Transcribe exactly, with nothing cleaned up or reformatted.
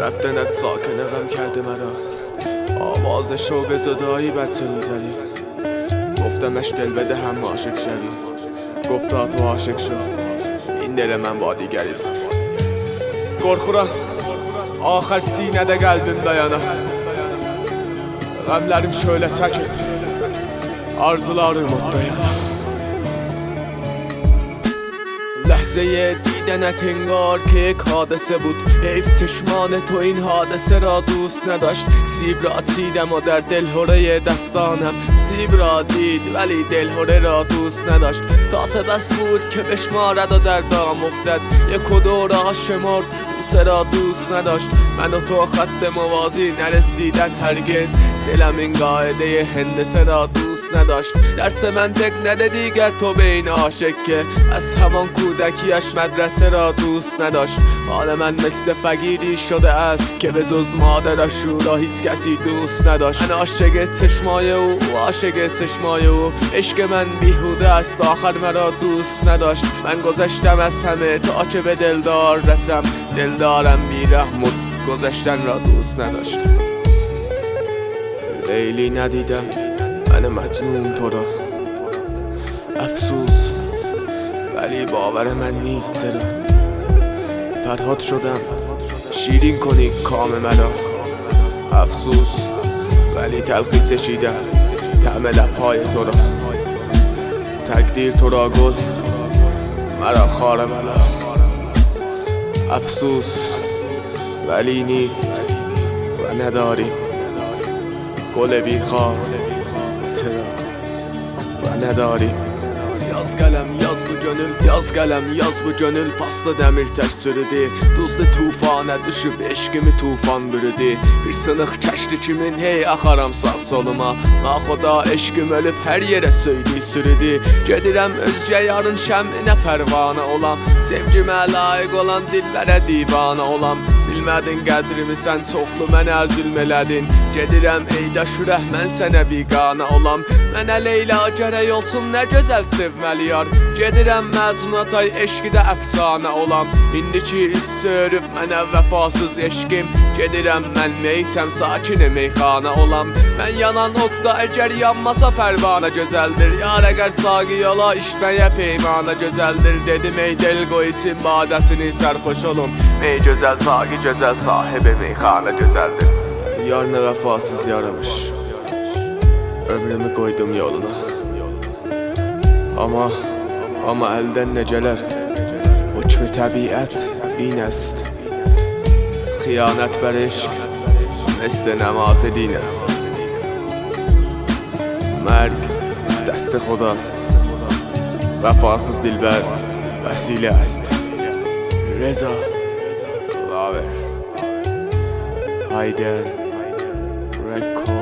رفتنت ساکنه غم کرده مرا. آواز شوق جدایی بچه میزنی. گفتمش دل بده هم عاشق شوی. گفتا تو عاشق شو، این دل من با دیگریست. Qorxuram axır sinədə qəlbim dayana. Qəmlərim şöyle çəkir, arzularım otdayana. لحظه دیدنت انگار که یک حادثه بود. حیف چشمان تو این حادثه را دوست نداشت. سیب را چیدم و در دلهره دستانم سیب را دید ولی دلهره را دوست نداشت. تا سپس بود که بشمارد و در دام افتد. یک و دو را شمرد، سه را دوست نداشت. من و تو خط موازی نرسیدن هرگز. دلم این قاعده هندسه را دوست نداشت. درس منطق نده دیگر تو به این عاشق که از همان کودکیش مدرسه را دوست نداشت. حال من مثل فقیری شده است که به جز مادرش او را هیچ کسی دوست نداشت. من عاشق چشمای او، او عاشق چشمای او. عشق من بیهوده است، آخر مرا دوست نداشت. من گذشتم از همه تا که به دلدار رسم. دلدارم بیرحم و گذشتن را دوست نداشت. لیلی ندیدم من مجنون تو را. افسوس ولی باور من نیست. چرا فرهاد شدم شیرین کنی کام مرا. افسوس ولی تلخی چشیدم طعم لبهای تو را. تقدیر تو را گل، مرا خار بلا. افسوس ولی نیست و نداری گل بی خار. چرا و نداری Yaz qələm, yaz bu gönül, yaz qələm, yaz bu gönül. Paslı dəmir tək sürüdü, duzlu tufana düşüb eşqimi tufan bürüdü. Bir sınıq kəşdi kimin, hey axaram sağ soluma. Naxoda eşqim ölüb hər yerə söydü sürüdü. Gedirəm özgə yarın şəminə pərvanə olam. Sevgimə layiq olan dillərə divanə olam. Bilmədin qədrimi sən çoxlu mənə zülm elədin. Gedirəm eydə şürəh mən sənə biqanə olam. Mənə Leyla gərək olsun nə gözəl sevməli yar. Gedirəm məcnunatay eşqidə əfsanə olam. İndiki hiss örüb mənə vəfasız eşqim. Gedirəm mən meytəm sakin meyxana olam. Mən yanan odda əgər yanmasa pərvanə gözəldir. Yar əgər saqi yola işməyə peymana gözəldir. Dedim ey del qoy için badəsini sərxoş olum. Ey gözəl saqi gözəl sahibi meyxana gözəldir. Yar nə vəfasız yaramış, ömrümü koydum yoluna. Ama, ama əldən necələr, hükmü təbiət din است. Xiyanət bər eşq, مثل نماز دین است. مرگ دست خداست، وفاسız دلبر وسیله است. رضا لاور هایدن رکورد